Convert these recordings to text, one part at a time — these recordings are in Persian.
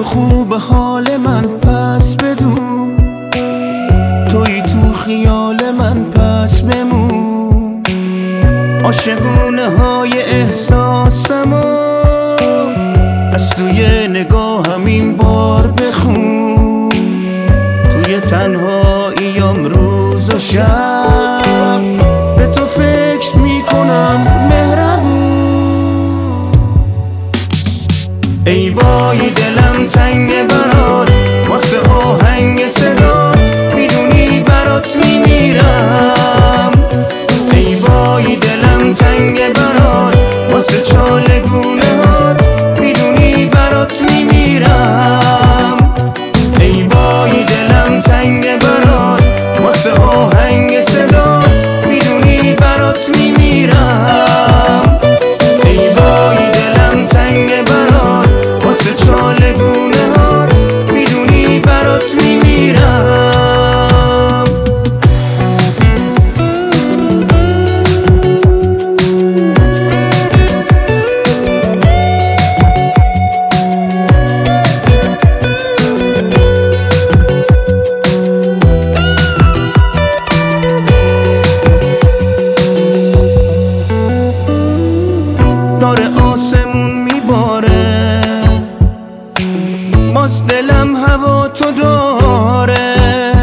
تو خوب حال من پس بدون، توی تو خیال من پس بمون. عاشقونه های احساسمو از توی نگاهم این بار بخون. توی تنهاییم روز و شب به تو فکر میکنم مهربون. ای وای دلم تنگ برات واسه آهنگ صدات، میدونی برات میمیرم. ای وای دلم تنگ برات واسه چالگونه هات، میدونی برات میمیرم. ای وای دلم تنگ برات واسه آهنگ صدات، میدونی برات میمیرم. ای وای دلم تنگ برات واسه چالگونه هات، میدونی برات میمیرم. داره آسمون میباره، باز دلم هوا تو داره.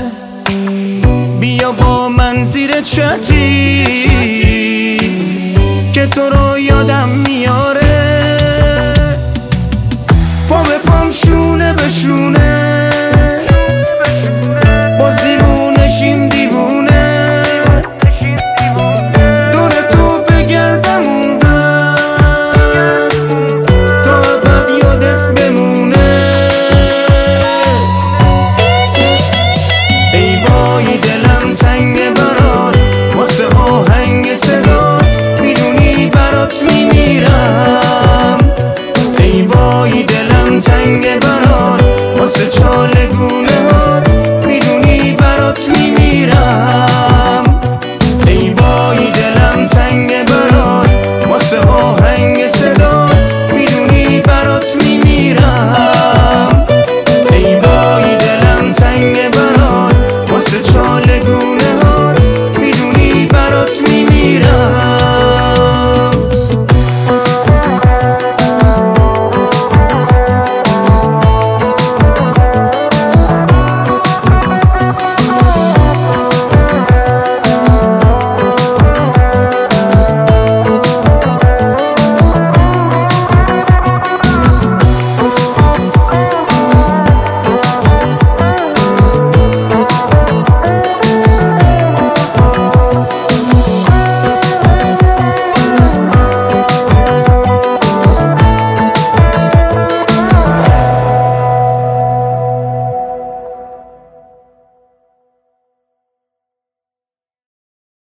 بیا با من زیر چتری که تو رو یادم میاره. پا به پام شونه به شونه